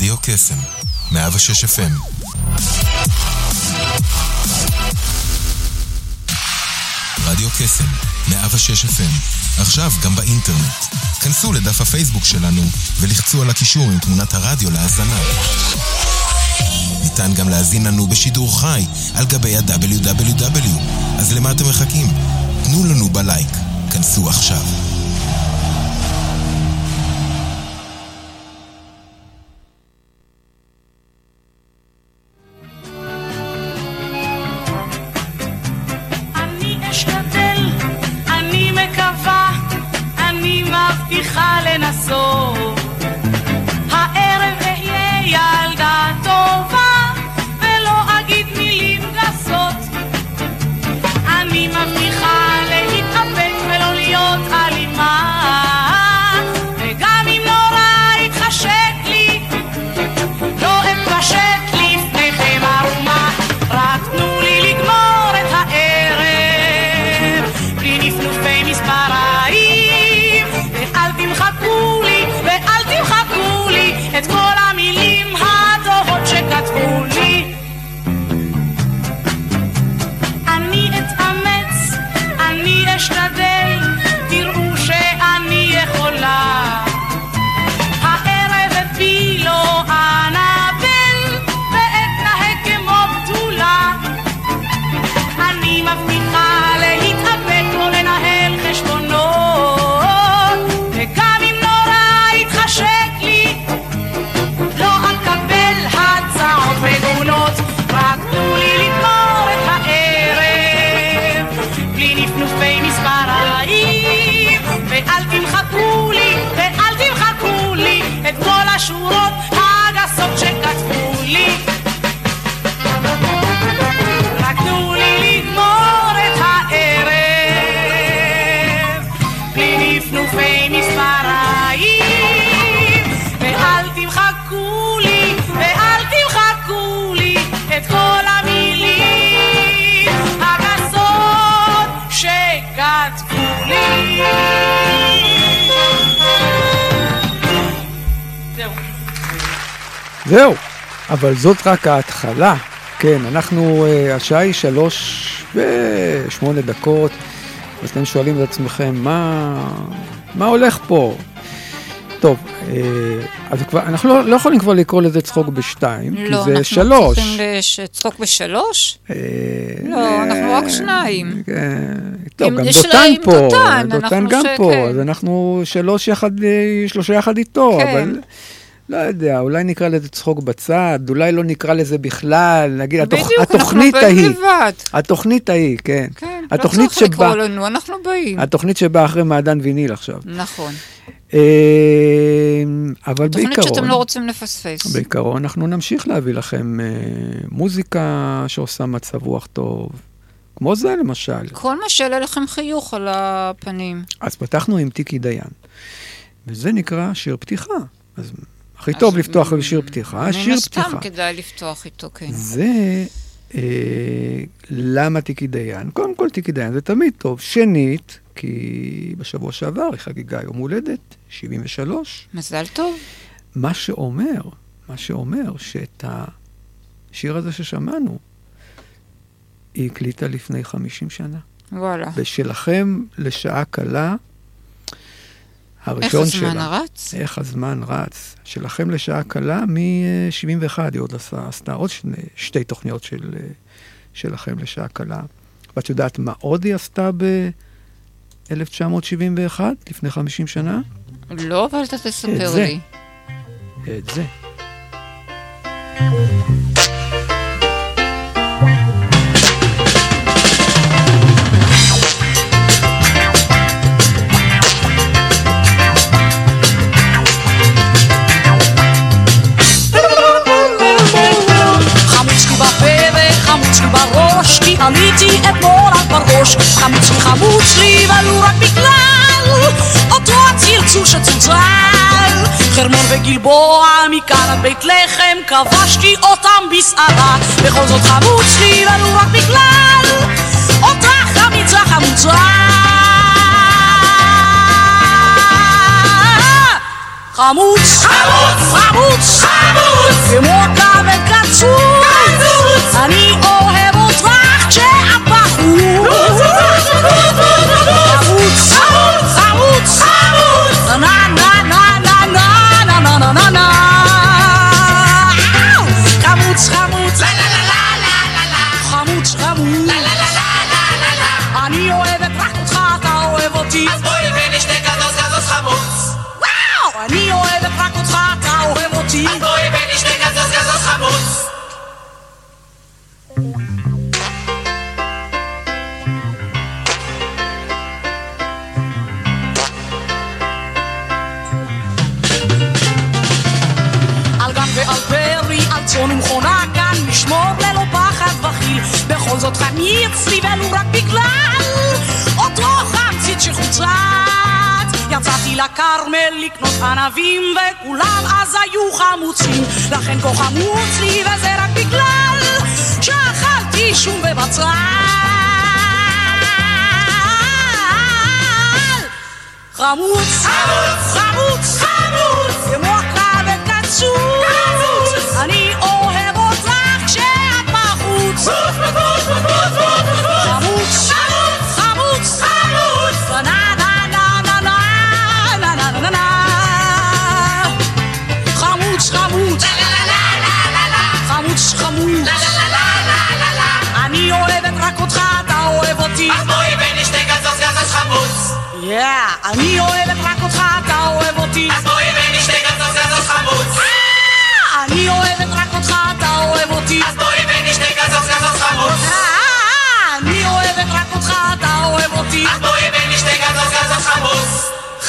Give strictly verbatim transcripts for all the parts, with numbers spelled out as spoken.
רדיו קסם, מאה ושש אף אם. רדיו קסם, מאה ושש אף אם. עכשיו גם באינטרנט. כנסו לדף הפייסבוק שלנו ולחצו על הקישור עם תמונת הרדיו להאזנה. ניתן גם להאזין לנו בשידור חי על גבי ה-דאבליו דאבליו דאבליו. אז למה אתם מחכים? תנו לנו בלייק. כנסו עכשיו. אני אשתדל, אני מקווה, אני מבטיחה לנסות. הערב אהיה ילדה טובה ולא אגיד מילים גסות. אני מבטיחה להתאפק ולא להיות אלימה, וגם אם נורא יתחשק לי לא אתפשט לפניכם ערומה. רק תנו לי לגמור את הערב בלי נפנופי מספריים, ואל תמחקו לי ואל תמחקו לי את כל המילים הטובות שכתבו לי. אני אתאמץ, אני אשתדל, תראו שאני יכולה. הערב הביא לו אנבל ואתנהג כמו בתולה. אני מבטיחה להתאפק לא לנהל חשבונות, וגם אם נורא יתחשק לי לא אקבל הצעות מגונות. רק תנו לי לגמור את הערב בלי נפנופי מספריים, ואל תמחקו לי ואל תמחקו לי את כל השורות הגסות שכתבו לי. רק תנו לי לגמור את הערב בלי נפנופי מספריים, ואל תמחקו לי ואל תמחקו לי את כל המילים הגסות שכתבו לי. זהו. זהו, אבל זאת רק ההתחלה. כן, אנחנו, השעה היא שלוש ושמונה דקות, אז אתם שואלים את עצמכם, מה, מה הולך פה? טוב, אז כבר, אנחנו לא, לא יכולים כבר לקרוא לזה צחוק בשתיים, לא, כי זה שלוש. לא, אנחנו צריכים לצחוק בשלוש? לא, אנחנו רק שניים. טוב, גם דותן פה, דותן גם פה, אז אנחנו שלוש יחד, שלושה יחד איתו, אבל לא יודע, אולי נקרא לזה צחוק בצד, אולי לא נקרא לזה בכלל, נגיד, התוכנית ההיא, התוכנית ההיא, כן. כן, לא צריך לקרוא לנו, אנחנו באים. התוכנית שבאה אחרי מעדן ויניל עכשיו. נכון. אבל בעיקרון, תוכנית שאתם לא רוצים לפספס. בעיקרון אנחנו נמשיך להביא לכם מוזיקה שעושה מצב רוח טוב, כמו זה למשל. כל מה שאלה לכם חיוך על הפנים. אז פתחנו עם טיקי דיין, וזה נקרא שיר פתיחה. אז הכי טוב לפתוח בשיר פתיחה. שיר פתיחה. סתם כדאי לפתוח איתו, כן. זה למה טיקי דיין? קודם כל טיקי דיין זה תמיד טוב. שנית, כי בשבוע שעבר היא חגיגה יום הולדת, שבעים ושלוש. מזל טוב. מה שאומר, מה שאומר שאת השיר הזה ששמענו, היא הקליטה לפני חמישים שנה. וואלה. בשלכם לשעה קלה, הראשון שלה. איך הזמן רץ? איך הזמן רץ. שלכם לשעה קלה, מ-שבעים ואחת היא עוד עשה, עשתה עוד שני, שתי תוכניות של, שלכם לשעה קלה. ואת יודעת מה עוד היא עשתה ב-אלף תשע מאות שבעים ואחת, לפני חמישים שנה? לא, אבל אתה תספר לי. את זה. בראש, כי עליתי אתמול רק בראש. חמוץ לי חמוץ לי, ולו רק בגלל אותו הצלצול שצלצל. חרמון וגלבוע, מכאן עד בית לחם, כבשתי אותם בסערה. בכל זאת חמוץ לי, ולו רק בגלל אותה חמיצה חמוצה. חמוץ, חמוץ, חמוץ, חמוץ. כמו כבד קצוץ, אני אוהב אותך כשאת בחוץ. חמוץ, חמוץ, נה נה נה נה נה נה נה נה נה נה. חמוץ, חמוץ, לה לה לה לה לה לה. חמוץ, חמוץ, לה לה לה לה לה לה. אני אוהבת רק אותך, אתה אוהב אותי. אז בואי ונשתה גזוז גזוז חמוץ. וואו! אני אוהבת רק אותך, אתה אוהב אותי. אז בואי ונשתה גזוז גזוז חמוץ. צאן ומכונה כאן משמור ללא פחד וחיל, בכל זאת אני אצלי ולו רק בגלל אותו חמצית שחוצת. יצאתי לקרמל לקנות ענבים וכולם אז היו חמוצים, לכן כה חמוץ לי וזה רק בגלל שאכלתי שום ובצל. חמוץ, חמוץ, חמוץ, חמוץ, כמו כבד קצוץ, אני אוהב אותך כשאת בחוץ. חמוץ, חמוץ, חמוץ, נה נה נה נה נה נה נה נה. חמוץ, חמוץ, חמוץ, חמוץ, אני אוהבת רק אותך, אתה אוהב אותי. אז בואי ונשתה גזוז גזוז חמוץ. יא, אני אוהבת רק אותך, אתה אוהב אותי. אז בואי ונשתה גזוז גזוז חמוץ. אני אוהבת רק אותך, אתה אוהב אותי. אז בואי ונשתה גזוז גזוז חמוץ. אני אוהבת רק אותך, אתה אוהב אותי. אז בואי ונשתה גזוז גזוז חמוץ.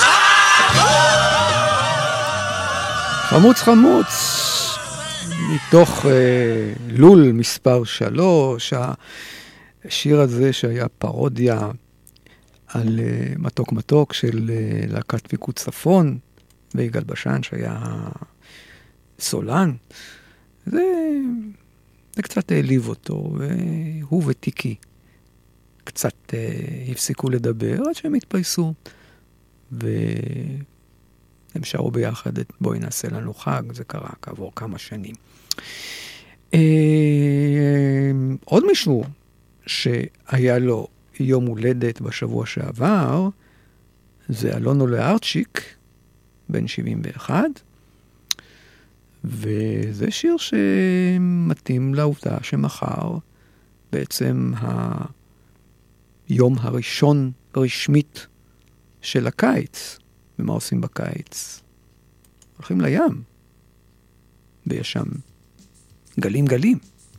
חמוץ חמוץ, מתוך אה, לול מספר שלוש, השיר הזה שהיה פרודיה על uh, מתוק מתוק של uh, להקת פיקוד צפון, ויגאל בשן שהיה סולן. זה, זה קצת העליב אותו, והוא וטיקי קצת uh, הפסיקו לדבר עד שהם התפייסו, והם שרו ביחד את בואי נעשה לנו חג. זה קרה כעבור כמה שנים. Uh, עוד מישהו שהיה לו יום הולדת בשבוע שעבר, זה אלונו לארצ'יק, בן שבעים ואחת, וזה שיר שמתאים לעובדה שמחר בעצם היום הראשון רשמית של הקיץ. ומה עושים בקיץ? הולכים לים, ויש שם גלים גלים.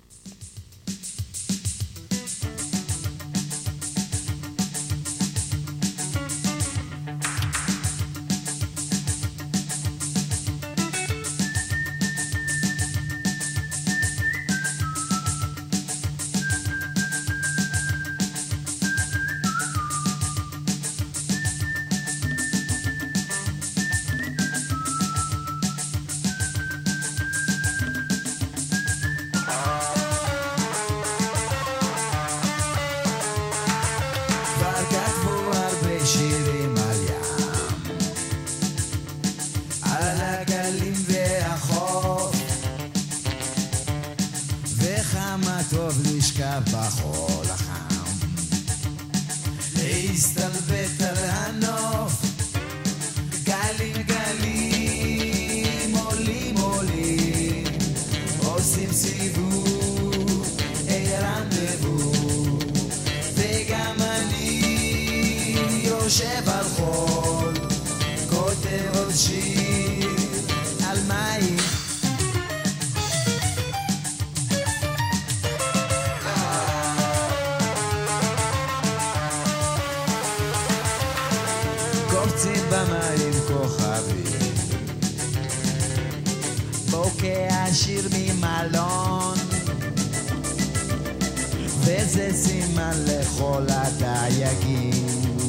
וזה סימן לכל הדייגים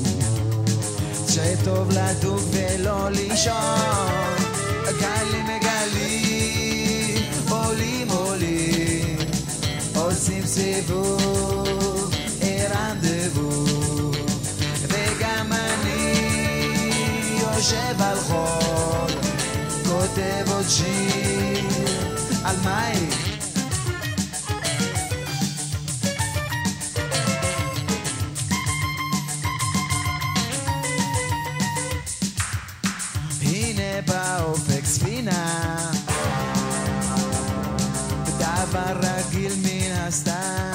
שטוב לדוג ולא לישון. גלים גלים עולים עולים עושים סיבוב רנדבו, וגם אני יושב על חול כותב עוד שיר על מים. הנה באופק ספינה, דבר רגיל מן הסתם,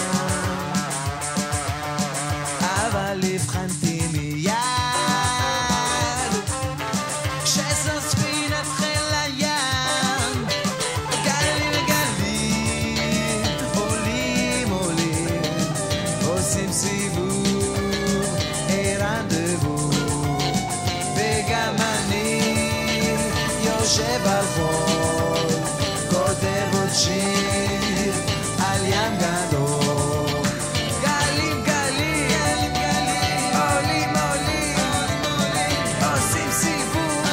אבל הבחנתי מיד שזו ספינת חיל הים. גלים גלים עולים עולים עושים סיבוב רנדבו, וגם אני יושב על חול כותב עוד שיר על ים גדול. גלים גלים גלים עולים עולים עושים סיבוב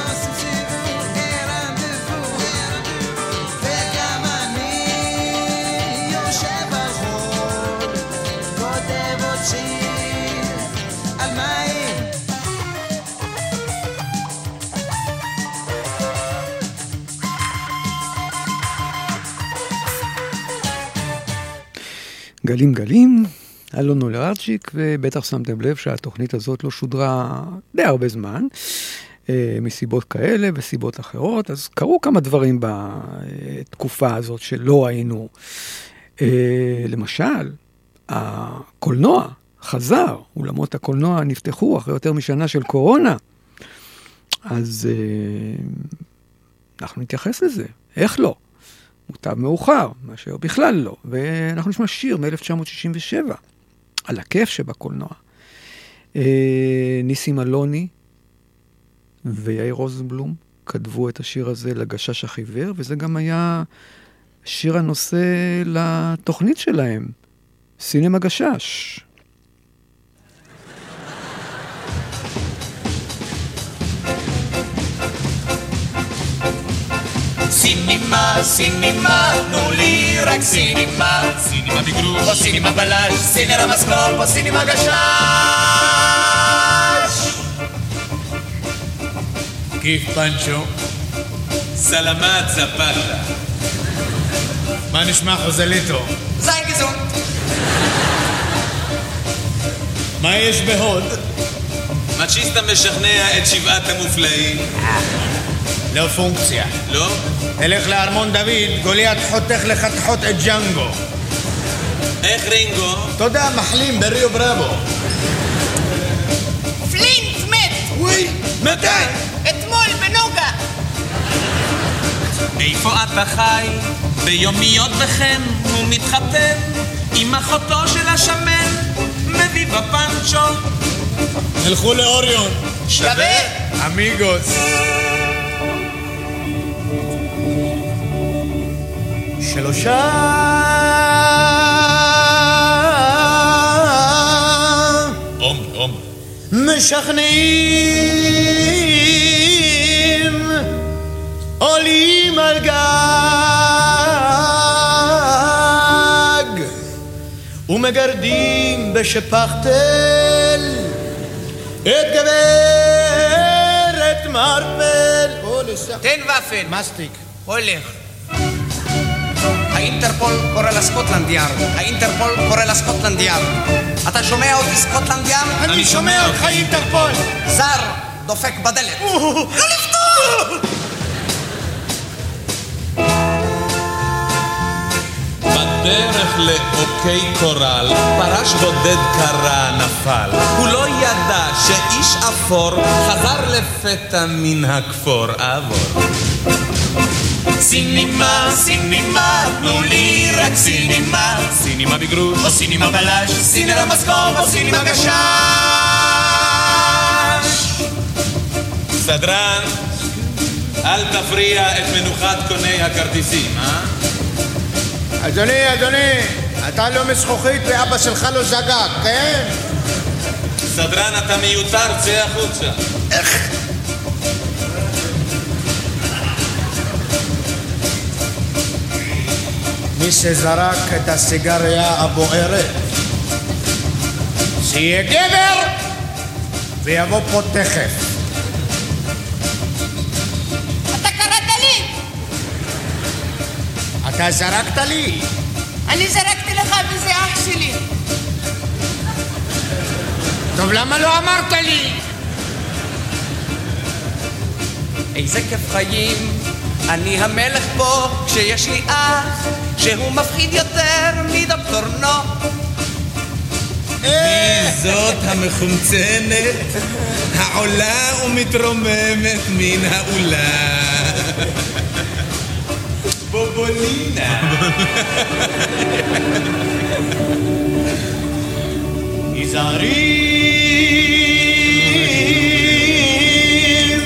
רנדבו, וגם אני יושב על חול כותב עוד שיר על מים. גלים גלים, אלון אולרצ'יק, ובטח שמתם לב שהתוכנית הזאת לא שודרה די הרבה זמן, מסיבות כאלה וסיבות אחרות, אז קרו כמה דברים בתקופה הזאת שלא ראינו. למשל, הקולנוע חזר, אולמות הקולנוע נפתחו אחרי יותר משנה של קורונה, אז אנחנו נתייחס לזה, איך לא? מוטב מאוחר, מאשר בכלל לא. ואנחנו נשמע שיר מ-אלף תשע מאות שישים ושבע, על הכיף שבקולנוע. אה, ניסים אלוני ויאיר רוזנבלום כתבו את השיר הזה לגשש החיוור, וזה גם היה שיר הנושא לתוכנית שלהם, סינמה גשש. סינימה, סינימה, תנו לי רק סינימה, סינימה בגרוש, או סינימה בלש, סינרה מסקופ, או סינימה גשש. כיף פנצ'ו? סלמת זפתה. מה נשמע חוזליטו? זין גזון. מה יש בהוד? מצ'יסטה משכנע את שבעת המופלאים. לא פונקציה. לא? תלך לארמון דוד, גוליית חותך לחתכות את ג'נגו. איך רינגו? תודה, מחלים בריו ברבו. פלינט מת! וואי, מתי? אתמול בנוגה. איפה אתה חי? ביומיות בחן הוא מתחתן עם אחותו של השמן, מביא בפנצ'ו. הלכו לאוריון. שווה? אמיגוס. שלושה אום, אום משכנעים עולים על גג ומגרדים בשפחתל את גברת מרפל. תן ופן. מסטיק. הולך. האינטרפול קורא לסקוטלנד יארד. האינטרפול קורא לסקוטלנד יארד. אתה שומע אותי סקוטלנד יארד? אני שומע אותך אינטרפול. זר דופק בדלת. לא לפתוח! בדרך לאוקיי קורל פרש בודד קרה נפל, הוא לא ידע שאיש אפור חזר לפתע מן הכפור עבור. סינימה, סינימה, תנו לי רק סינימה, סינימה בגרוש או סינימה בלש, סינרה מסקופ או סינימה גשש. סדרן, אל תפריע את מנוחת קוני הכרטיסים, אה? אדוני, אדוני, אתה לא משכוחית ואבא שלך לא זגג, כן? סדרן, אתה מיותר, צא החוצה. איך? מי שזרק את הסיגריה הבוערת שיהיה גבר ויבוא פה תכף. אתה קראת לי? אתה זרקת לי. אני זרקתי לך וזה אח שלי. טוב, למה לא אמרת לי? איזה כיף חיים, אני המלך פה, כשיש לי אח, שהוא מפחיד יותר מדוקטור נו. מי זאת המחומצנת, העולה ומתרוממת מן העולה? בובולינה. יזהרים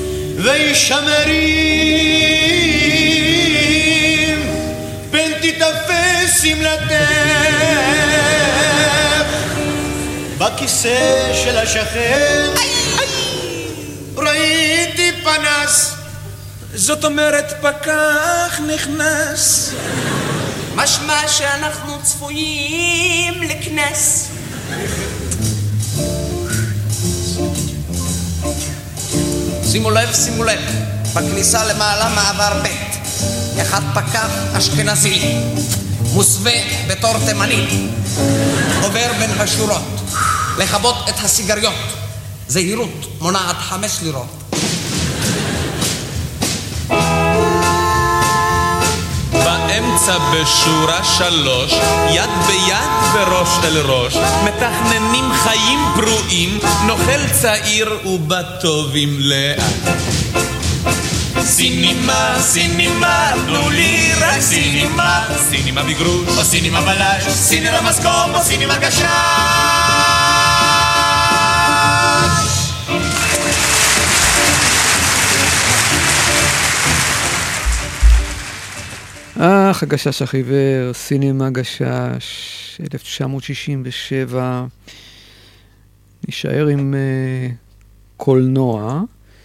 וישמרים פן תתפס שמלתך בכיסא של השכן ראיתי פנס. זאת אומרת פקח נכנס, משמע שאנחנו צפויים לכנס. שימו לב, שימו לב, בכניסה למעלה מעבר ב' אחד פקח אשכנזי מוסווה בתור תימני עובר בין השורות לכבות את הסיגריות, זהירות מונעת חמש לירות. באמצע בשורה שלוש, יד ביד וראש אל ראש, מתכננים חיים פרועים, נוכל צעיר ובטובים לאט. סינימה, סינימה, תנו לי רק סינימה, סינימה בגרוש, או סינימה בלש, סינימה מסקום, או סינימה גשש. אך, הגשש החיוור, סינימה גשש, אלף תשע מאות שישים ושבע. נשאר עם uh, קולנוע,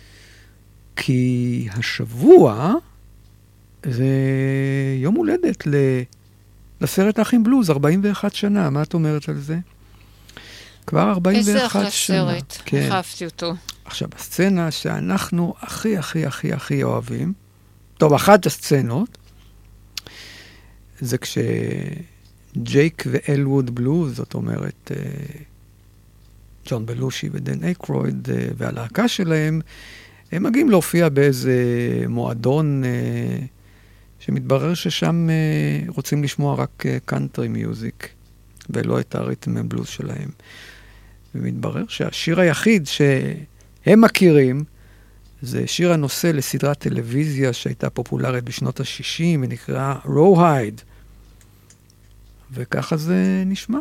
כי השבוע זה יום הולדת ל... לסרט האחים בלוז, ארבעים ואחת שנה. מה את אומרת על זה? כבר ארבעים ואחת שנה. איזה אחלה סרט, כן. אהבתי אותו. עכשיו, הסצנה שאנחנו הכי הכי הכי הכי אוהבים, טוב, אחת הסצנות, זה כשג'ייק ואלווד בלוז, זאת אומרת, ג'ון בלושי ודן אקרויד והלהקה שלהם, הם מגיעים להופיע באיזה מועדון שמתברר ששם רוצים לשמוע רק קאנטרי מיוזיק, ולא את הריתם הבלוז שלהם. ומתברר שהשיר היחיד שהם מכירים, זה שיר הנושא לסדרת טלוויזיה שהייתה פופולרית בשנות ה-שישים, ונקרא רו-הייד. וככה זה נשמע.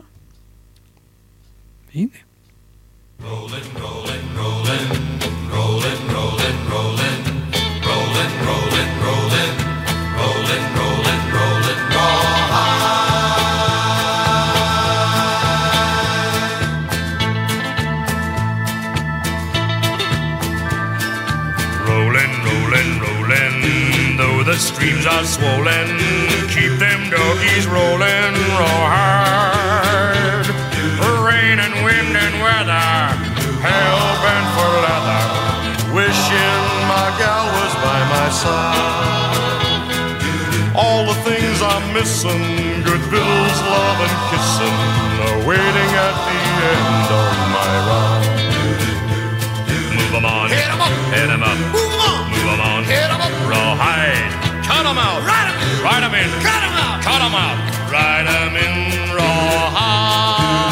הנה. Rollin', rollin', rollin', rollin', rollin', rollin', rollin', rollin', rollin', rollin', rollin', rollin', Rollin', rollin', rollin', though the streams are swollen, keep them doggies rollin', roll hard. Rain and wind and weather, hell-bent for leather, wishing my gal was by my side. All the things I'm missing, good bills, love and kissing, are waiting at the end of my ride. Move 'em on, hit 'em up, hit 'em up, move 'em on, move 'em on, hit 'em up, rawhide, cut 'em out, ride 'em in, ride 'em in, cut 'em out, cut 'em out, ride 'em in, rawhide.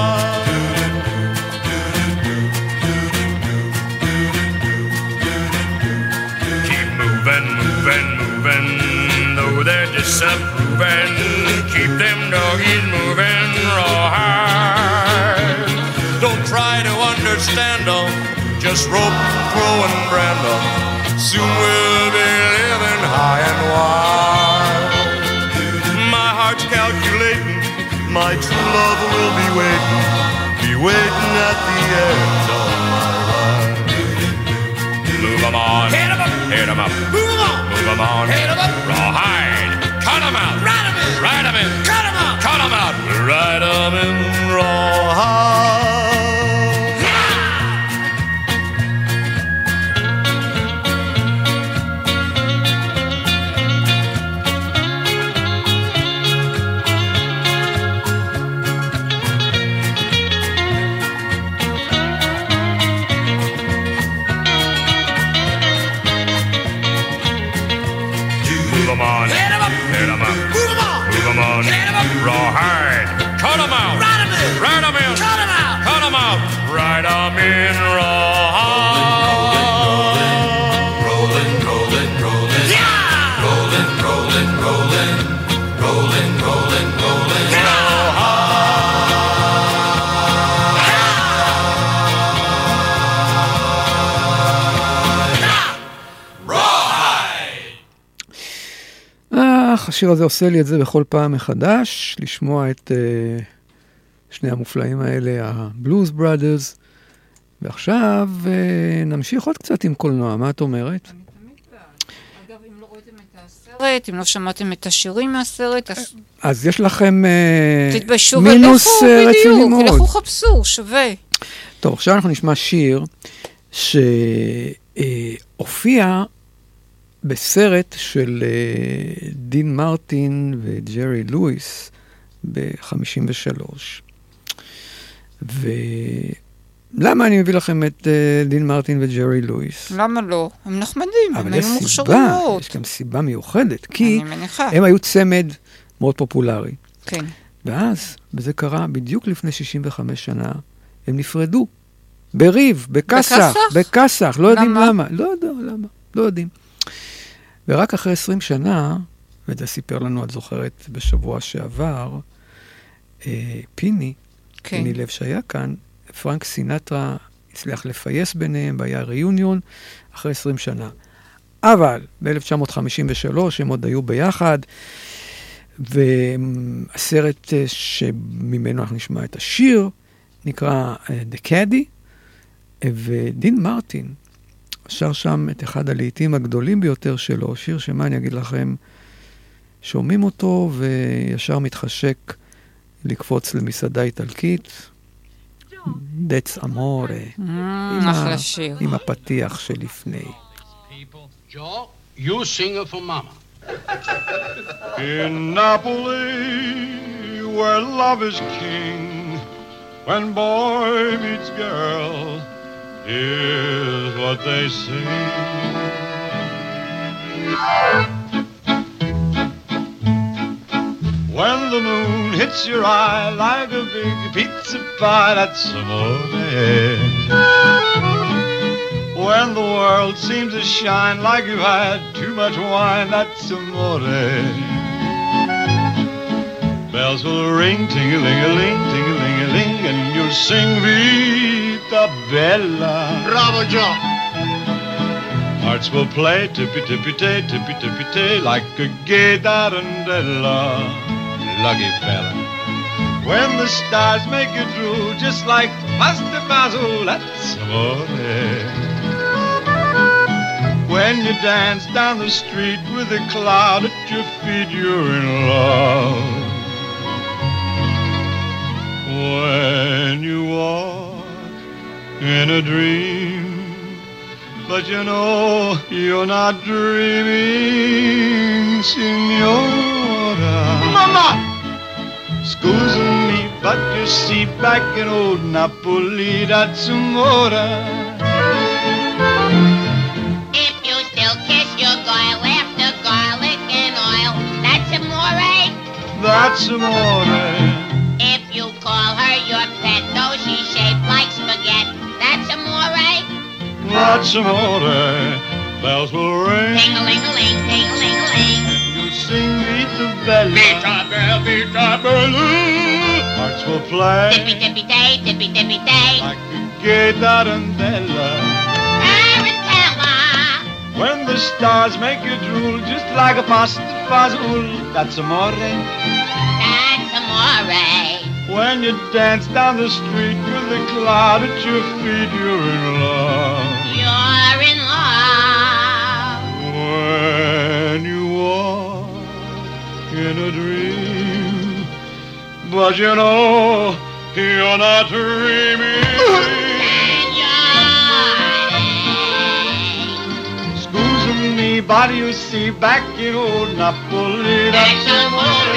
Keep moving, moving, moving, though they're disapproving, keep them doggies moving, rawhide. Don't try to understand them, just rope, throw and brand them. Soon we'll be living high and wide. My heart's calculating, my true love will be waiting, be waiting at the end of my ride. Move 'em on, hit 'em up, hit 'em up, move 'em on, move 'em on, hit 'em up, rawhide, cut 'em out, ride 'em in, ride 'em in, cut 'em out, cut 'em out, ride 'em in, rawhide. כך, השיר הזה עושה לי את זה בכל פעם מחדש, לשמוע את uh, שני המופלאים האלה, הבלוז בראדרס, ועכשיו uh, נמשיך עוד קצת עם קולנוע, מה את אומרת? אגב, אם לא ראיתם את הסרט, אם לא שמעתם את השירים מהסרט, אז... אז יש לכם uh, תתביישו מינוס ולכו, uh, רציני בדיוק, מאוד. ולכו חפשו, שווה. טוב, עכשיו אנחנו נשמע שיר שהופיע בסרט של uh, דין מרטין וג'רי לואיס ב-חמישים ושלוש. ולמה אני מביא לכם את uh, דין מרטין וג'רי לואיס? למה לא? הם נחמדים, הם היו מוכשרים סיבה, מאוד. יש גם סיבה מיוחדת, כי אני מניחה. הם היו צמד מאוד פופולרי. כן. ואז, וזה קרה בדיוק לפני שישים וחמש שנה, הם נפרדו. בריב, בקסח, בקסח, לא יודעים למה. לא יודע למה, לא יודעים. ורק אחרי עשרים שנה, וזה סיפר לנו, את זוכרת, בשבוע שעבר, אה, פיני, כן. פיני לב שהיה כאן, פרנק סינטרה הצליח לפייס ביניהם, והיה ריוניון אחרי עשרים שנה. אבל ב-אלף תשע מאות חמישים ושלוש הם עוד היו ביחד, והסרט שממנו אנחנו נשמע את השיר, נקרא The Caddy, ודין מרטין שר שם את אחד הלעיתים הגדולים ביותר שלו, שיר שמה אני אגיד לכם, שומעים אותו וישר מתחשק לקפוץ למסעדה איטלקית, That's Amore, אחלה שיר. עם הפתיח שלפני. Joe, you sing it for mama. In Napoli, where love is king, when boy meets girl, here's what they sing. When the moon hits your eye like a big pizza pie, that's amore. When the world seems to shine like you've had too much wine, that's amore. Bells will ring, ting-a-ling-a-ling, ting-a-ling-a-ling, and you'll sing Vita Bella. Bravo, Joe. Hearts will play tippy-tippy-tay, tippy-tippy-tay, like a gay tarantella. Lucky fella. When the stars make you drool, just like pasta basil, that's amore. When you dance down the street with a cloud at your feet, you're in love. When you walk in a dream, but you know you're not dreaming, signora. Mama! Excuse me, but you see, back in old Napoli, that's amore. If you still kiss your girl after garlic and oil, that's amore. That's amore. If you call her your pet, though she's shaped like spaghetti, that's amore. That's amore. Bells will ring. Ting-a-ling-a-ling, ting-a-ling-a-ling. You sing Vita Bella. Vita Bella, Vita Bella. Hearts will play. Tippy-tippy-tay, tippy-tippy-tay. Like a gay tarantella. Tarantella. When the stars make you drool, just like a pasta fazool, that's amore. That's amore. When you dance down the street with a cloud at your feet, you're in love. You're in love. When you walk in a dream, but you know you're not dreaming. Excuse me, but you see, back in old Napoli, that's amore.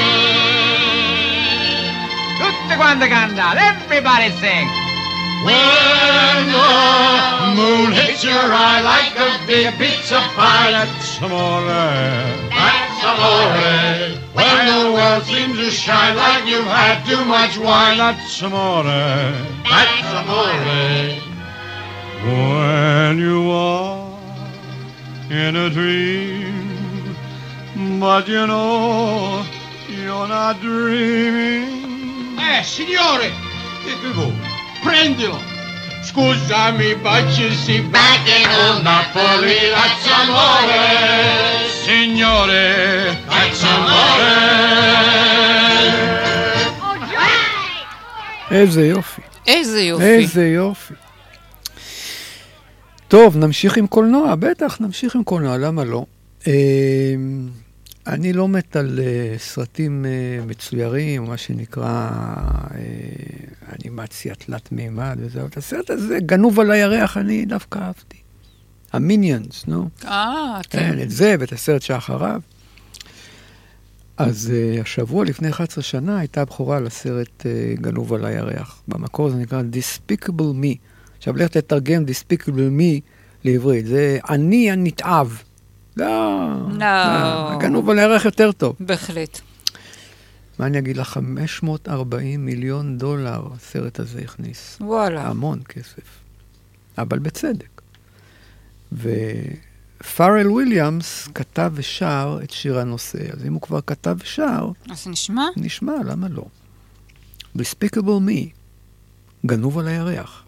Tutte quante cantare, everybody sing. When the moon hits your eye like a big pizza pie, that's amore. That's amore. When the world seems to shine like you've had too much wine, that's amore. That's amore. When you are in a dream, but you know you're not dreaming. Eh, signore, che bevo? Prendilo. Scusami, but you see, back in old Napoli, that's amore. Signore, That's amore. איזה יופי. איזה יופי. איזה יופי. טוב, נמשיך עם קולנוע, בטח, נמשיך עם קולנוע, למה לא? אני לא מת על סרטים מצוירים, מה שנקרא אנימציה תלת מימד וזה, אבל הסרט הזה, גנוב על הירח, אני דווקא אהבתי. המיניאנס, נו? אה, כן. כן, את זה ואת הסרט שאחריו. אז uh, השבוע לפני אחת עשרה שנה הייתה הבחורה לסרט uh, גנוב על הירח. במקור זה נקרא Despicable Me. עכשיו לך תתרגם Despicable Me לעברית. זה אני הנתעב. לא. לא. לא. גנוב על הירח יותר טוב. בהחלט. מה אני אגיד לך? חמש מאות וארבעים מיליון דולר הסרט הזה הכניס. וואלה. המון כסף. אבל בצדק. ו... פארל וויליאמס כתב ושר את שיר הנושא, אז אם הוא כבר כתב ושר... אז נשמע? נשמע, למה לא? Despicable Me, גנוב על הירח.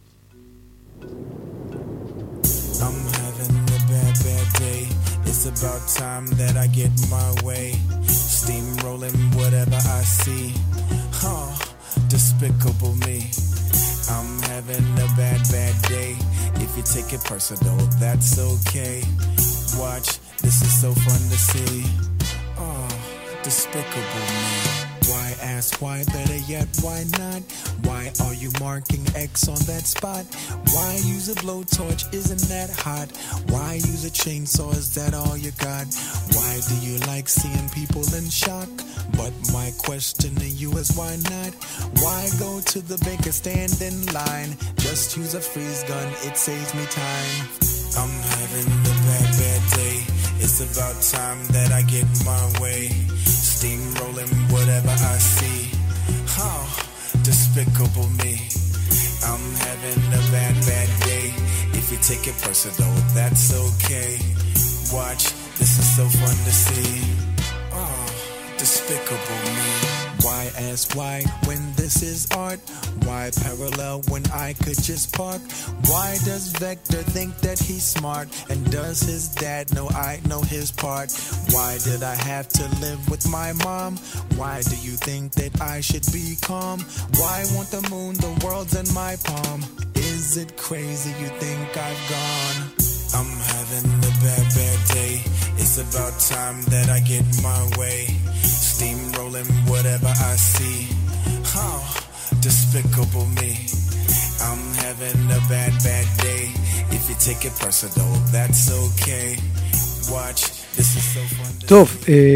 I'm having a bad, bad day. It's about time that I get my way. Steamrolling whatever I see. Oh, despicable me. I'm having a bad, bad day. If you take it personal, that's okay. Watch, this is so fun to see. Oh, despicable me. Why ask why? Better yet, why not? Why are you marking X on that spot? Why use a blowtorch? Isn't that hot? Why use a chainsaw? Is that all you got? Why do you like seeing people in shock? But my question to you is why not? Why go to the bank and stand in line? Just use a freeze gun, it saves me time. I'm having a bad, bad day. It's about time that I get my way. Steamrolling whatever I see. Oh, despicable me. I'm having a bad, bad day. If you take it personal, that's okay. Watch, this is so fun to see. Oh, despicable me. Why ask why when this is art? Why parallel when I could just park? Why does Vector think that he's smart? And does his dad know I know his part? Why did I have to live with my mom? Why do you think that I should be calm? Why want the moon, the world's in my palm? Is it crazy you think I've gone? I'm having a bad, bad day. It's about time that I get my way. Steamrolling whatever I see. Oh, despicable me. I'm having a bad, bad day. If you take it personal, that's okay. Watch, this is so fun. טוב,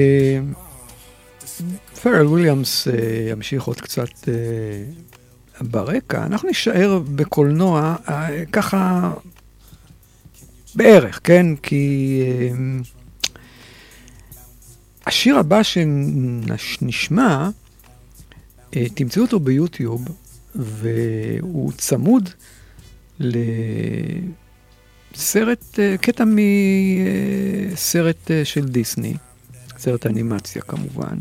פרל וויליאמס ימשיך עוד קצת ברקע. אנחנו נשאר בקולנוע ככה בערך, כן? כי השיר הבא שנשמע, תמצאו אותו ביוטיוב, והוא צמוד לסרט, קטע מסרט של דיסני, סרט אנימציה כמובן.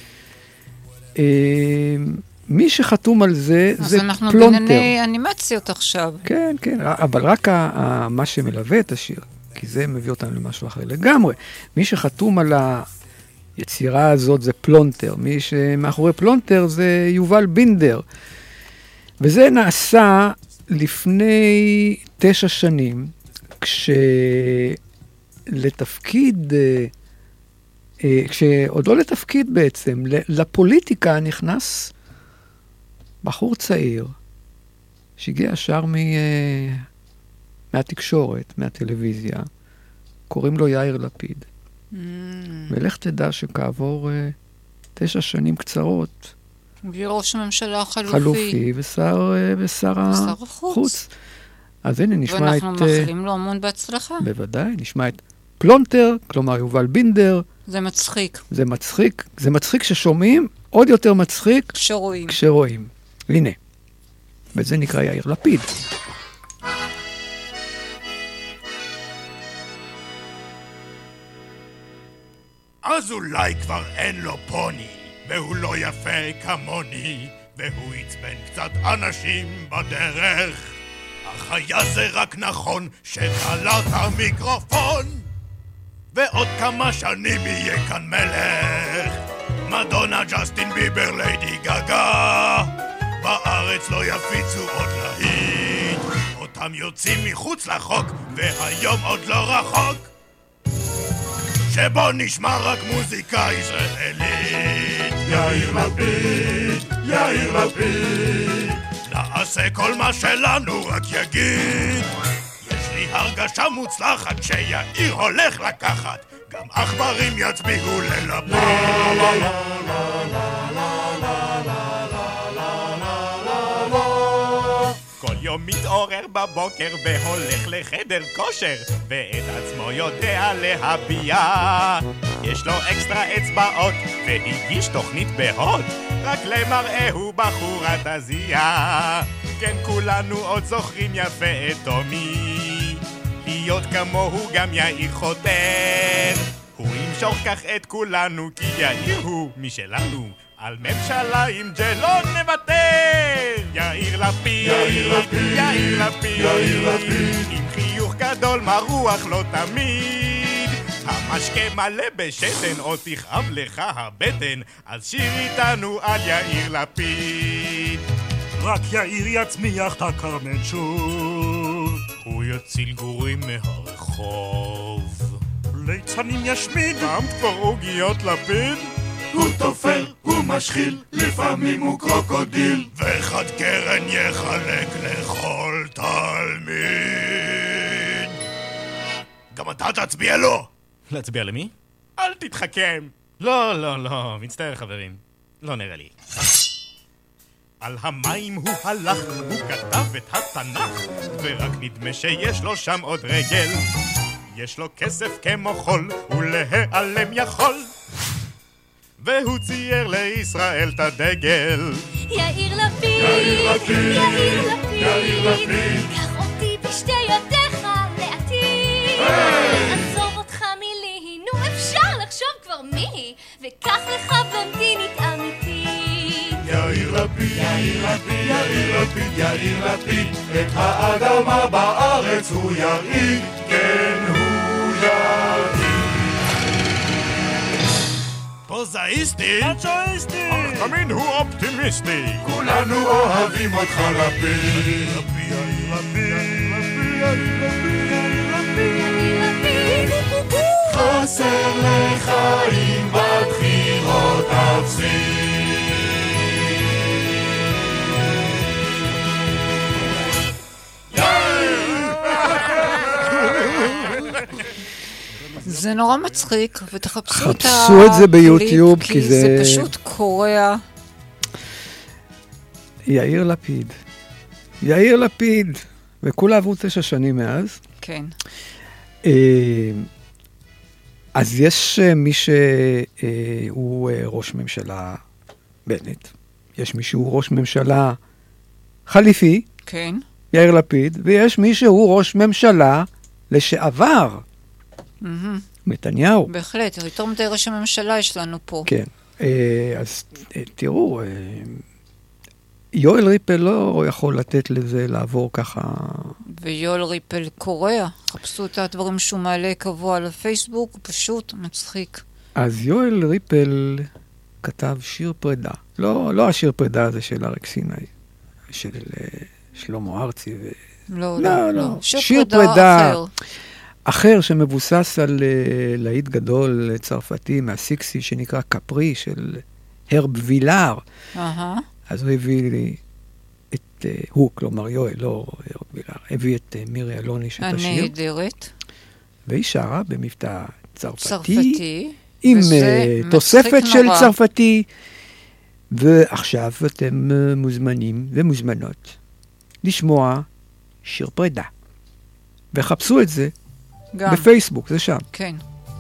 מי שחתום על זה, זה פלונטר. אז אנחנו בענייני אנימציות עכשיו. כן, כן, אבל רק מה שמלווה את השיר, כי זה מביא אותנו למשהו אחר לגמרי. מי שחתום על היצירה הזאת זה פלונטר, מי שמאחורי פלונטר זה יובל בינדר. וזה נעשה לפני תשע שנים, כשלתפקיד, כשעוד לא לתפקיד בעצם, לפוליטיקה נכנס בחור צעיר, שהגיע ישר מ... מהתקשורת, מהטלוויזיה, קוראים לו יאיר לפיד. Mm. ולך תדע שכעבור uh, תשע שנים קצרות, הוא יהיה ראש הממשלה חלופי. חלופי, ושר, uh, ושר החוץ. אז הנה נשמע את... ואנחנו מאחלים לו המון בהצלחה. בוודאי, נשמע את פלונטר, כלומר יובל בינדר. זה מצחיק. זה מצחיק, זה מצחיק ששומעים, עוד יותר מצחיק. כשרואים. כשרואים. הנה, וזה נקרא יאיר לפיד. אז אולי כבר אין לו פוני, והוא לא יפה כמוני, והוא יצבן קצת אנשים בדרך. אך היה זה רק נכון שתעלת המיקרופון, ועוד כמה שנים יהיה כאן מלך. מדונה, ג'סטין ביבר, ליידי גגה, בארץ לא יפיצו עוד להיט, אותם יוצאים מחוץ לחוק, והיום עוד לא רחוק שבו נשמע רק מוזיקה ישראלית. יאיר לפיד, יאיר לפיד, נעשה כל מה שלנו רק יגיד. יש לי הרגשה מוצלחת שיאיר הולך לקחת, גם עכברים יצביעו ללפיד. לה לה לה לה לה לה כל יום מתעורר בבוקר והולך לחדר כושר, ואת עצמו יודע להביע. יש לו אקסטרה אצבעות והגיש תוכנית בהוד, רק למראה הוא בחורה תזייה. כן, כולנו עוד זוכרים יפה את טומי, להיות כמוהו גם יאיר חותר. הוא ימשוך כך את כולנו כי יאיר הוא משלנו, על ממשלה עם ג'לון נוותר. יאיר לפיד, יאיר לפיד, יאיר לפיד, יאיר לפיד, עם חיוך גדול מרוח לא תמיד. המשקה מלא בשתן או תכאב לך הבטן, אז שיר איתנו על יאיר לפיד. רק יאיר יצמיח את הכרמל שוב, הוא יציל גורים מהרחוב, ליצנים ישמיד, גם כבר עוגיות לפיד. הוא תופר, הוא משחיל, לפעמים הוא קרוקודיל, ואחד קרן יחלק לכל תלמיד. גם אתה תצביע לו? להצביע למי? אל תתחכם. לא, לא, לא, מצטער חברים, לא נראה לי. על המים הוא הלך, הוא כתב את התנ"ך, ורק נדמה שיש לו שם עוד רגל. יש לו כסף כמו חול, ולהיעלם יכול, והוא צייר לישראל את הדגל. יאיר לפיד, יאיר לפיד, יאיר לפיד, יאיר לפיד, קח אותי בשתי ידיך לעתיד. עזוב אותך מילי, נו אפשר לחשוב כבר מי, וקח לך בלונדינית אמיתית. יאיר לפיד, יאיר לפיד, יאיר לפיד, יאיר לפיד, את האדמה בארץ הוא ירעיד, כן הוא ירעיד. פוזאיסטי, פוזאיסטי, אך תמיד הוא אופטימיסטי. כולנו אוהבים אותך לפיד, לפיד, לפיד, חסר לך אם בבחירות תפסיד. זה נורא מצחיק, ותחפשו את חפשו את זה ביוטיוב, כי זה... זה פשוט קורע. יאיר לפיד. יאיר לפיד. וכולה עברו תשע שנים מאז. כן. אז יש מי שהוא ראש ממשלה בנט. יש מי שהוא ראש ממשלה חליפי. כן. יאיר לפיד. ויש מי שהוא ראש ממשלה לשעבר. נתניהו. בהחלט, יותר מדי ראש הממשלה יש לנו פה. כן, אז תראו, יואל ריפל לא יכול לתת לזה לעבור ככה. ויואל ריפל קורע, חפשו את הדברים שהוא מעלה קבוע על הפייסבוק, הוא פשוט מצחיק. אז יואל ריפל כתב שיר פרידה, לא, לא השיר פרידה הזה של אריק סיני, של שלמה ארצי. ו... לא, לא, לא, לא, לא. שיר, שיר פרידה, פרידה אחר. אחר שמבוסס על uh, להיט גדול צרפתי מהסיקסי שנקרא קפרי של הרב וילר. Uh-huh. אז הוא הביא לי את, uh, הוא, כלומר יואל, לא הרב וילר, הביא את uh, מירי אלוניש את השיר. הנהדרת. והיא שרה במבטא צרפתי. צרפתי. עם uh, תוספת של נורא. צרפתי. ועכשיו אתם uh, מוזמנים ומוזמנות לשמוע שיר פרידה. וחפשו את זה. גם. בפייסבוק, זה שם. כן.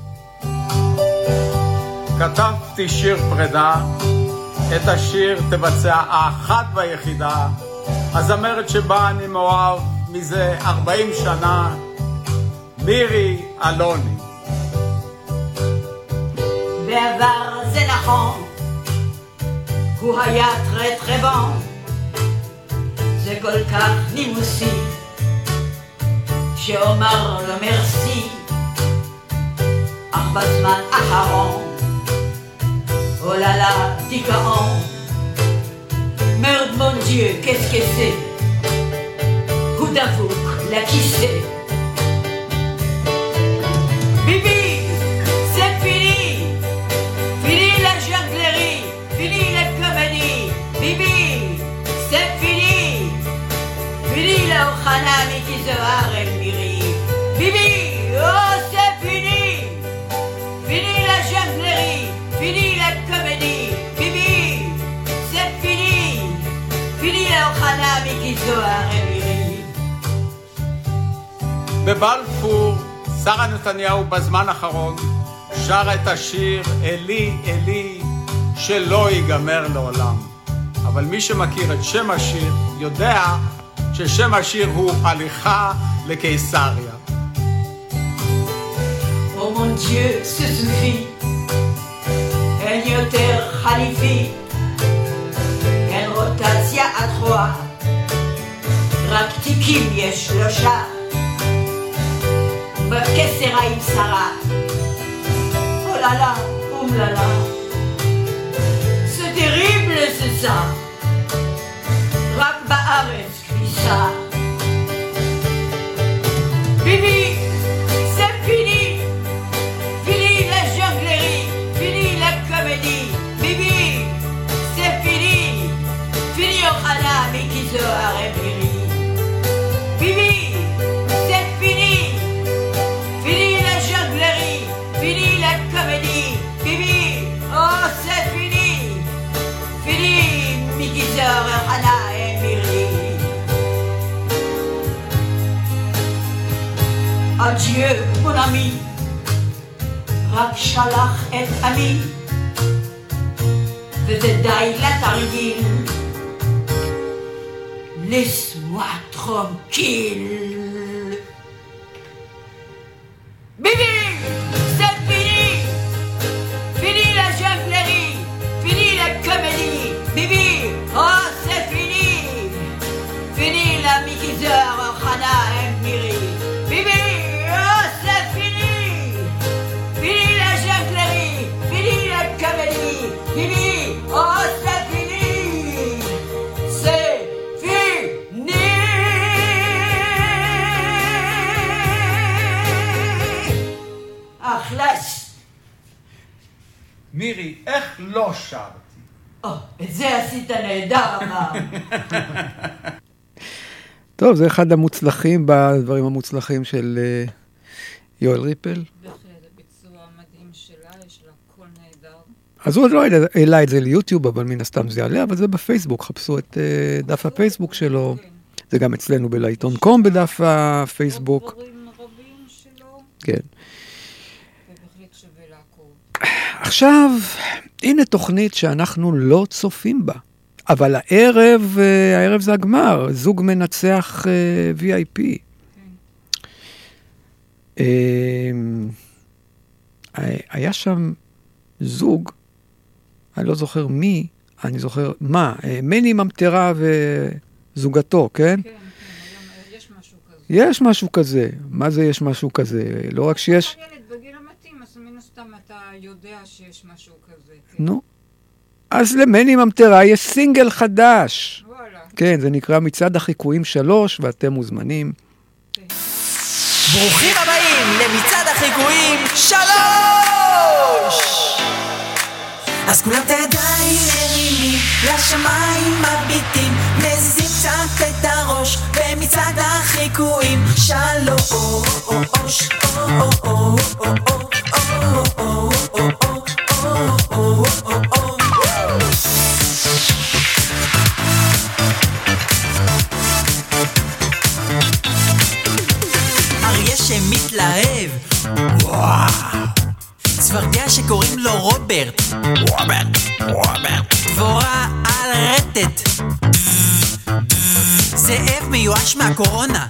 כתבתי שיר פרידה, את השיר תבצע האחת והיחידה, הזמרת שבה אני מאוהב מזה ארבעים שנה, מירי אלוני. בעבר זה נכון, הוא היה טרטרבון, זה כל כך נימוסי, שאומר לו מרסי, אך בזמן אחרון עולה לה דיכאון, Merde mon Dieu, qu'est-ce que c'est? Coup d'avouk, là qui c'est? Bibi, c'est fini. Fini la jonglerie, fini la comédie. Bibi, c'est fini. Fini la Ohana, Miki Zohar et Miri. Bibi, oh c'est fini. Fini la jonglerie, fini la comédie. Bibi, c'est fini. Fini la Ohana, Miki Zohar et Miri. בבלפור, שרה נתניהו בזמן האחרון שר את השיר אלי אלי שלא ייגמר לעולם. אבל מי שמכיר את שם השיר יודע ששם השיר הוא הליכה לקיסריה. Oh mon Dieu, ce suffit. אין יותר חליפי. אין רוטציה עד רוע. רק תיקים יש שלושה. בקסר עם שרה. אוללה, אומללה. זה טריבל זה זה. רק בארץ כביסה. ביבי, זה פיני. פיני לג'ונגלרי. פיני לקומדי. ביבי, זה פיני. פיני אוחנה מיקי זוהר אמירי. ביבי, זה פיני. Fini la jonglerie, fini la comédie, Bibi, oh c'est fini. Fini Miki Zohar, Hana et Miri. Adieu mon ami, רק שלח את עמי, וזה די לתרגיל. Laisse-moi tranquille. Bibi, c'est fini. Fini la jonglerie, fini la comédie. Bibi, oh c'est fini. Fini la Miki Zohar, Hana et Miri. Bibi, oh c'est fini. Fini la jonglerie, fini la comédie. Bibi, oh c'est fini. C'est fini. אכלס. מירי, איך לא שרתי? או, את זה עשית נהדר, אמר. טוב, זה אחד המוצלחים בדברים המוצלחים של יואל ריפל. בהחלט, הביצוע המדהים שלה, יש לה קול נהדר. אז הוא עוד לא העלה את זה ליוטיוב, אבל מן הסתם זה יעלה, אבל זה בפייסבוק, חפשו את דף הפייסבוק שלו. זה גם אצלנו בלעיתון קום בדף הפייסבוק. דברים רבים שלו. כן. עכשיו, הנה תוכנית שאנחנו לא צופים בה, אבל הערב, הערב זה הגמר, זוג מנצח וי איי פי. Okay. היה שם זוג, אני לא זוכר מי, אני זוכר מה, מני ממטרה וזוגתו, כן? כן, כן, יש משהו כזה. יש משהו כזה, מה זה יש משהו כזה? לא רק שיש... אתה יודע שיש משהו כזה. נו. אז למני ממטרה יש סינגל חדש. וואלה. כן, זה נקרא מצעד החיקויים שלוש, ואתם מוזמנים. ברוכים הבאים למצעד החיקויים שלוש! אז כולם את הידיים מרימים, לשמיים מביטים, מזיזים קצת את הראש, במצעד החיקויים שלוש. אריה שמתלהב, וואו, צפרדע שקוראים לו רוברט, רוברט, רוברט, דבורה על רטט, זאב מיואש מהקורונה,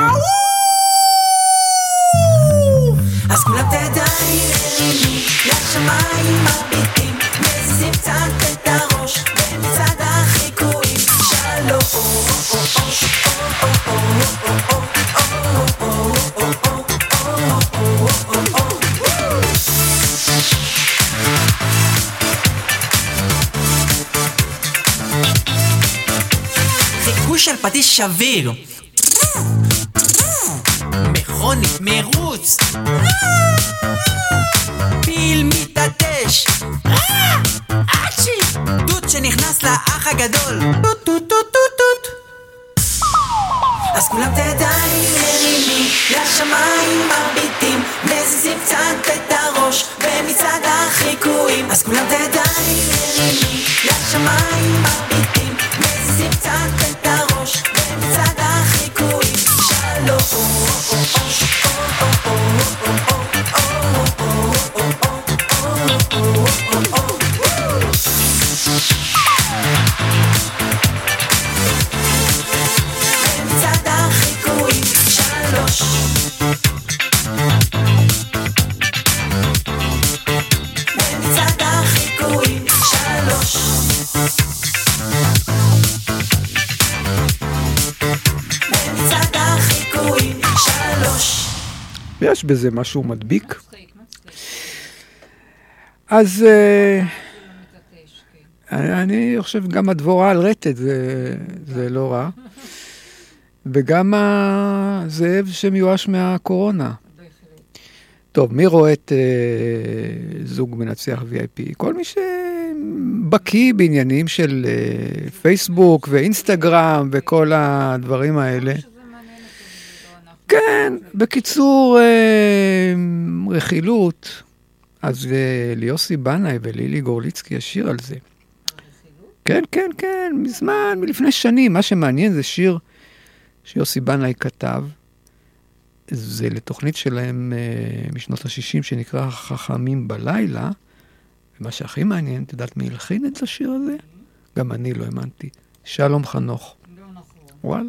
אז כולם תדעים מרימים, לשמיים מביטים, מזיזים קצת את הראש, במצעד החיקויים שלוש. של פטיש שביר. מכונית מרוץ, פיל מתעטש, אצ'י, דוד שנכנס לאח הגדול, טוט טוט טוט טוט טוט. אז כולם תדעים מרימים לשמיים מרביטים, מזיזים קצת את הראש במצעד החיקויים. אז כולם תדעים מרימים לשמיים מרביטים, מזיזים קצת את הראש במצעד החיקויים. שלום במצעד החיקויים. שלוש במצעד החיקויים. שלוש במצעד החיקויים. שלוש. ויש בזה משהו מדביק. אז אני חושב גם הדבורה על רטט זה לא רע. וגם הזאב שמיואש מהקורונה. טוב, מי רואה את זוג מנצח וי איי פי? כל מי שבקיא בעניינים של פייסבוק ואינסטגרם וכל הדברים האלה. כן, בקיצור, רכילות. אז ליוסי בנאי ולילי גורליצקי ישיר על זה. כן, כן, כן, מזמן, מלפני שנים. מה שמעניין זה שיר שיוסי בנאי כתב. זה לתוכנית שלהם משנות ה-שישים שנקרא חכמים בלילה. ומה שהכי מעניין, את יודעת מי הלחין את השיר הזה? גם אני לא האמנתי. שלום חנוך. וואלה.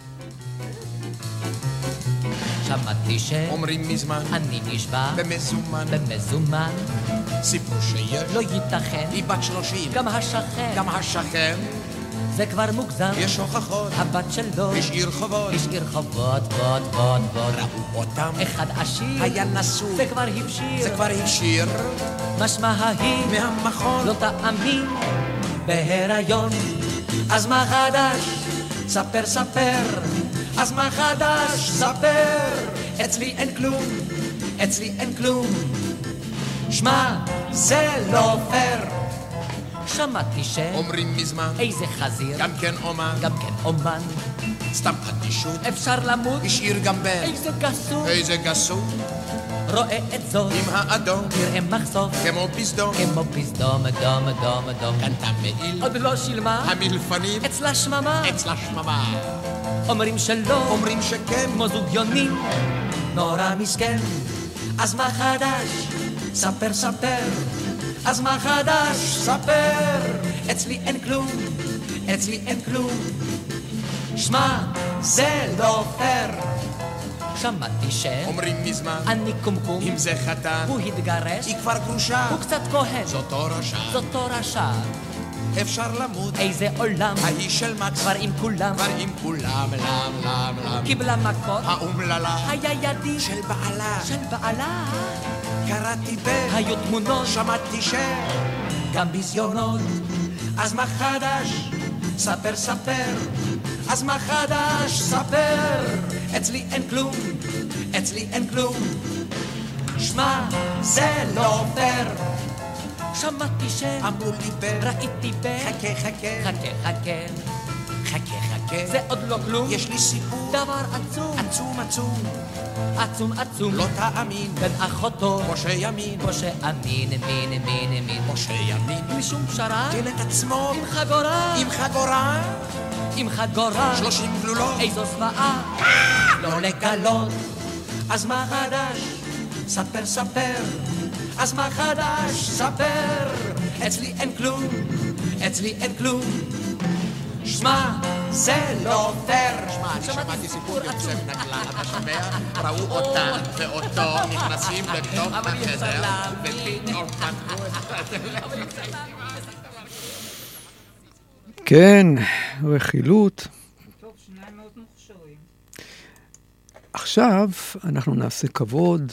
שמעתי אומרים מזמן אני נשבע במזומן במזומן סיפור שיש לא ייתכן היא בת שלושים גם השכן גם השכן זה כבר מוגזם יש הוכחות הבת שלו השאיר חובות השאיר חובות בוד בוד בוד ראו אותם אחד עשיר היה נשוי זה כבר הבשיר זה כבר הבשיר משמע ההיא מהמכון לא תאמין בהיריון אז מה חדש ספר ספר אז מה חדש? ספר אצלי אין כלום אצלי אין כלום שמע זה לא פייר שמעתי ש אומרים מזמן איזה חזיר גם כן אומן גם כן אומן סתם אדישות אפשר למות השאיר גם בן איזה גסות איזה גסות רואה את זאת עם האדום תראה מחשוף כמו פסדום כמו פסדום דום דום דום קנתה מעיל עוד לא שילמה המלפנים אצלה שממה אצלה שממה אומרים שלא אומרים שכן כמו זוג יונים נורא מסכן אז מה חדש? ספר ספר אז מה חדש? ספר אצלי אין כלום אצלי אין כלום שמע זה לא פייר שמעתי ש אומרים מזמן אני קומקום אם זה חתן הוא התגרש היא כבר גרושה הוא קצת כהן זאת תורשה זאת תורשה אפשר למות איזה עולם האיש של מצ כבר עם כולם כבר עם כולם לם לם לם קיבלה מכות האומללה היה ידי של בעלה של בעלה קראתי ב היו תמונות שמעתי ש גם בזיונות אז מה חדש? ספר ספר אז מה חדש? ספר אצלי אין כלום אצלי אין כלום שמע זה לא פייר שמעתי ש אמרו לי ב ראיתי ב חכה חכה חכה חכה חכה חכה זה עוד לא כלום יש לי סיפור דבר עצום עצום עצום עצום עצום לא תאמין בן אחותו משה ימין משה אמין אמין אמין אמין משה ימין בלי שום פשרה תן את עצמו עם חגורה עם חגורה עם חגורה שלושים גלולות איזו זוועה לא לגלות אז מה חדש? ספר ספר אז מה חדש? ספר אצלי אין כלום אצלי אין כלום שמע זה לא פייר שמע אני שמעתי סיפור יוצא מן הכלל אתה שומע? ראו אותה ואותו נכנסים לתוך החדר ופתאום פתחו את כן, רכילות. טוב, שניים מאוד מוכשרים. עכשיו אנחנו נעשה כבוד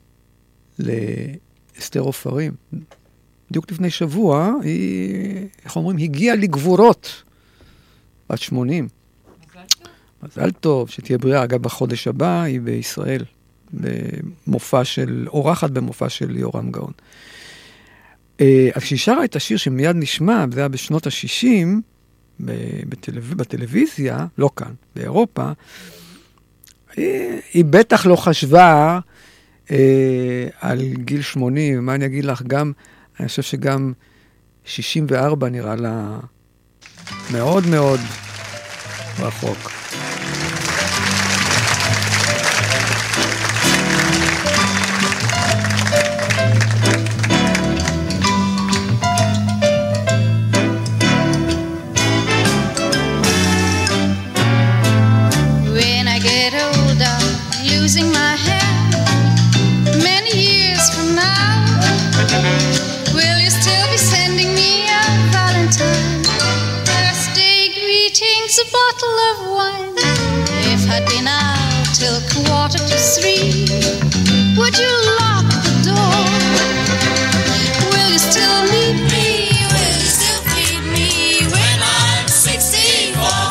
לאסתר עופרים. בדיוק לפני שבוע, היא, איך אומרים, הגיעה לגבורות. בת שמונים. מזל מזל טוב, שתהיה בריאה. אגב, בחודש הבא היא בישראל, במופע של, אורחת במופע של יורם גאון. אז כשהיא שרה את השיר שמיד נשמע, זה היה בשנות ה-שישים, בטלו... בטלוויזיה, לא כאן, באירופה, היא, היא בטח לא חשבה אה, על גיל שמונים, מה אני אגיד לך, גם, אני חושב שגם שישים וארבע נראה לה מאוד מאוד רחוק. Losing my hair many years from now, will you still be sending me a valentine, birthday greetings, a bottle of wine? If I'd been out till quarter to three, would you lock the door? Will you still need me? Will you still feed me when I'm sixty-four?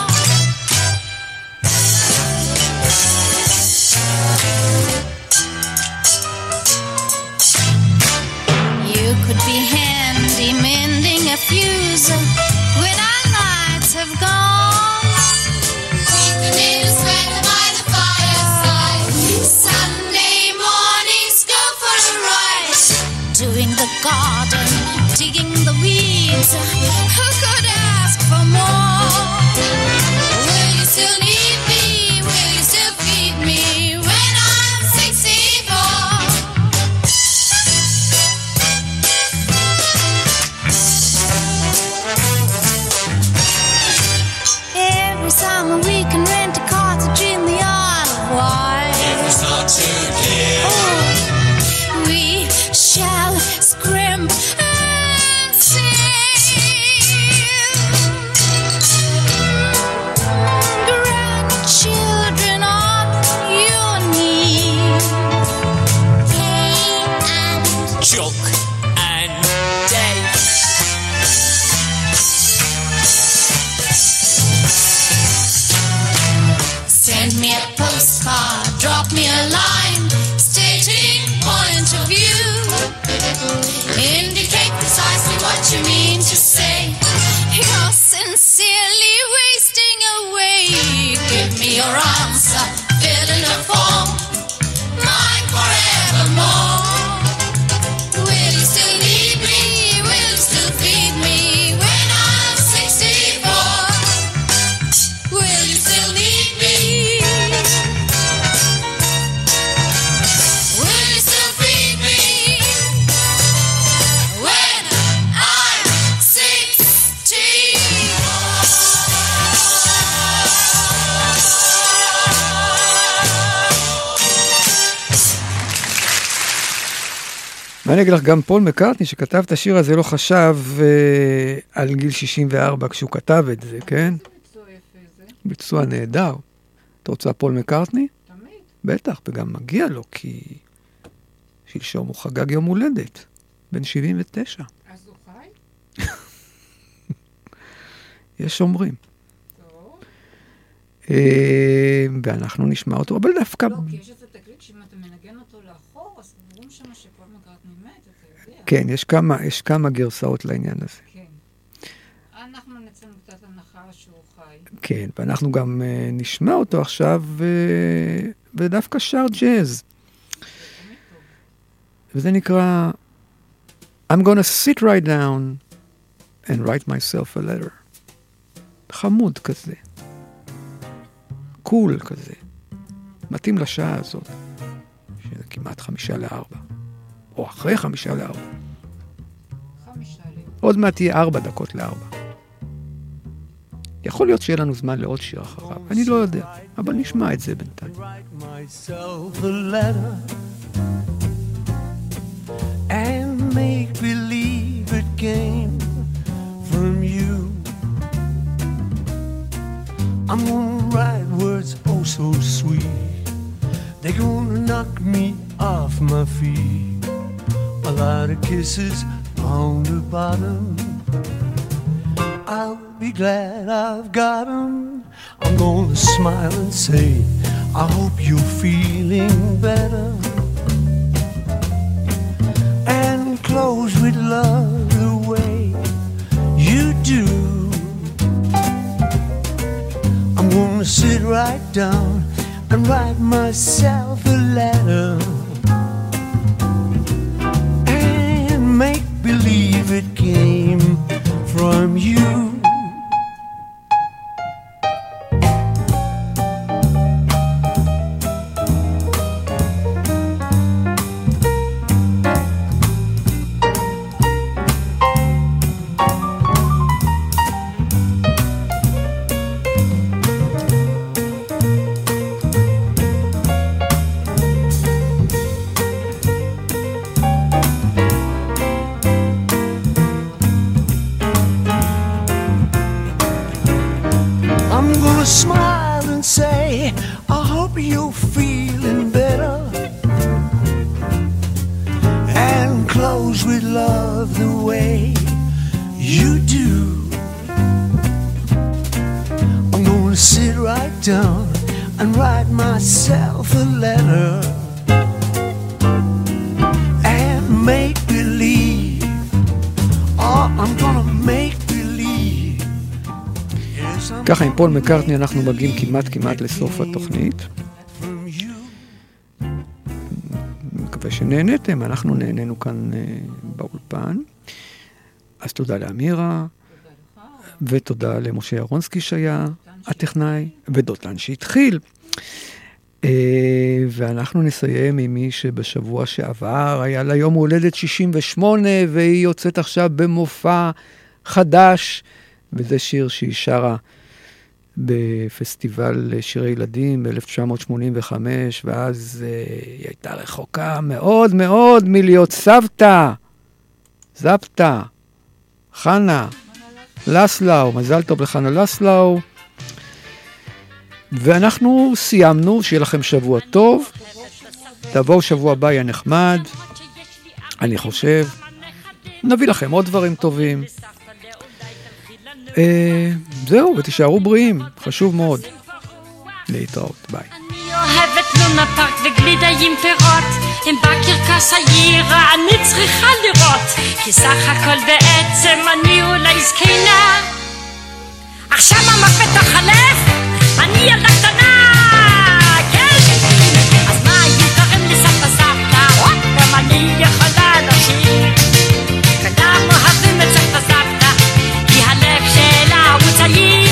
Could be handy mending a fuse when our lights have gone. Keep the needles ready by the fireside. Sunday mornings go for a ride. Doing the garden, digging the weeds. Who could ask for more? Will you still need me? Will you still feed me when I'm sixty-four? Summer we can rent a cottage in the Isle of Wight. If it's not too dear, oh, we shall scrimp and sing. Grandchildren on your knees, Kane and Chuck and Dave. Send me a postcard, drop me a line, stating point of view. Indicate precisely what you mean to say. You're sincerely wasting away. Give me your answer, fill in a form, mine forevermore. Will you still need me? Will you still feed me when I'm sixty-four? Will you still need me? Will you still feed me when I'm sixty-four? מה אני אגיד לך, גם פול מקרטני שכתב את השיר הזה לא חשב אה, על גיל שישים וארבע כשהוא כתב את זה, כן? ביצוע נהדר. אתה רוצה פול מקרטני? תמיד. בטח, וגם מגיע לו, כי שלשום הוא חגג יום הולדת, בן שבעים ותשע. אז הוא חי? יש אומרים. טוב. אה, ואנחנו נשמע אותו, אבל דווקא... לא, כי יש איזה תקליט שאם אתה מנגן אותו לאחור, אז אומרים שמה שפול מקרטני מת, אתה יודע. כן, יש כמה, יש כמה גרסאות לעניין הזה. כן. אנחנו נצא מוטת הנחה שהוא חי. כן, ואנחנו גם uh, נשמע אותו עכשיו, uh, ודווקא שר ג'אז. וזה נקרא I'm gonna sit right down and write myself a letter. חמוד כזה. קול כזה. מתאים לשעה הזאת. שזה כמעט חמישה לארבע. או אחרי חמישה לארבע. חמישה לארבע. עוד מעט תהיה ארבע דקות לארבע. יכול להיות שיהיה לנו זמן לעוד שיר אחריו. אני לא יודע, אבל נשמע את זה בינתיים. And make believe it came from you. I'm gonna write words oh so sweet. They're gonna knock me off my feet. A lot of kisses on the bottom. I'll be glad I've got 'em. I'm gonna smile and say, I hope you're feeling better. And close with love the way you do. I'm gonna sit right down and write myself a letter and make believe it came from you. Smile and say, I hope you're feeling better. And close with love the way you do. I'm gonna sit right down and write myself a letter and make believe. Oh, I'm gonna make ככה עם פול מקרטני אנחנו מגיעים כמעט כמעט לסוף התוכנית. מקווה שנהנתם, אנחנו נהנינו כאן באולפן. אז תודה לאמירה, ותודה למשה אהרונסקי שהיה הטכנאי, ודותן שהתחיל. ואנחנו נסיים עם מי שבשבוע שעבר היה לה יום הולדת שישים ושמונה, והיא יוצאת עכשיו במופע חדש, וזה שיר שהיא שרה בפסטיבל שירי ילדים ב-אלף תשע מאות שמונים וחמש, ואז uh, היא הייתה רחוקה מאוד מאוד מלהיות סבתא, זבתא, חנה, לסלאו, מזל טוב לחנה לסלאו. ואנחנו סיימנו, שיהיה לכם שבוע טוב, תבואו שבוע הבא, יהיה נחמד, אני חושב, נביא לכם עוד דברים טובים. זהו, ותישארו בריאים, חשוב מאוד. להתראות, ביי. אני אוהבת לונה פארק וגלידה עם פירות, עם בקרקס העיר אני צריכה לראות, כי סך הכל בעצם אני אולי זקנה. עכשיו המפת החלף, אני ילדה קטנה, כן? אז מה יתרם לי סבתא סבתא, גם אני יכולה לשיר, כולם אוהבים את סבתא סבתא, כי הלב שלה הוא צעיר.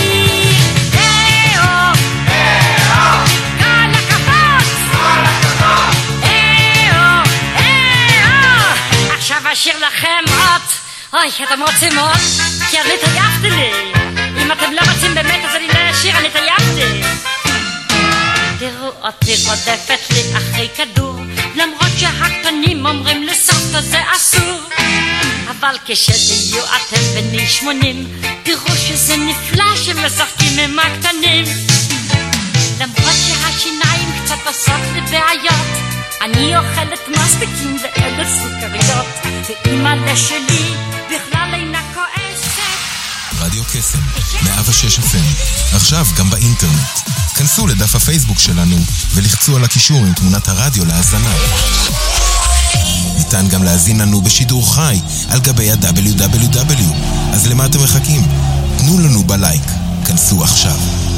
אשאיר לכם עוד, אוי, אתם רוצים עוד? כי אני טייפתי לי. אם אתם לא רוצים באמת, אז אני לא אשאיר, אני טייפתי. תראו אותי רודפת לי אחרי כדור, למרות שהקטנים אומרים לסבתא זה אסור. אבל כשתהיו אתם בני שמונים, תראו שזה נפלא שמשחקים עם הקטנים. למרות שהשיניים קצת עושות לי בעיות, אני אוכלת מסטיקים ואלה סוכריות, ואימא שלי בכלל אינה כועסת. רדיו קסם, מאה ושש אף אם, עכשיו גם באינטרנט. כנסו לדף הפייסבוק שלנו ולחצו על הקישור עם תמונת הרדיו להאזנה. ניתן גם להזין לנו בשידור חי על גבי ה-דאבליו דאבליו דאבליו. אז למה אתם מחכים? תנו לנו בלייק. כנסו עכשיו.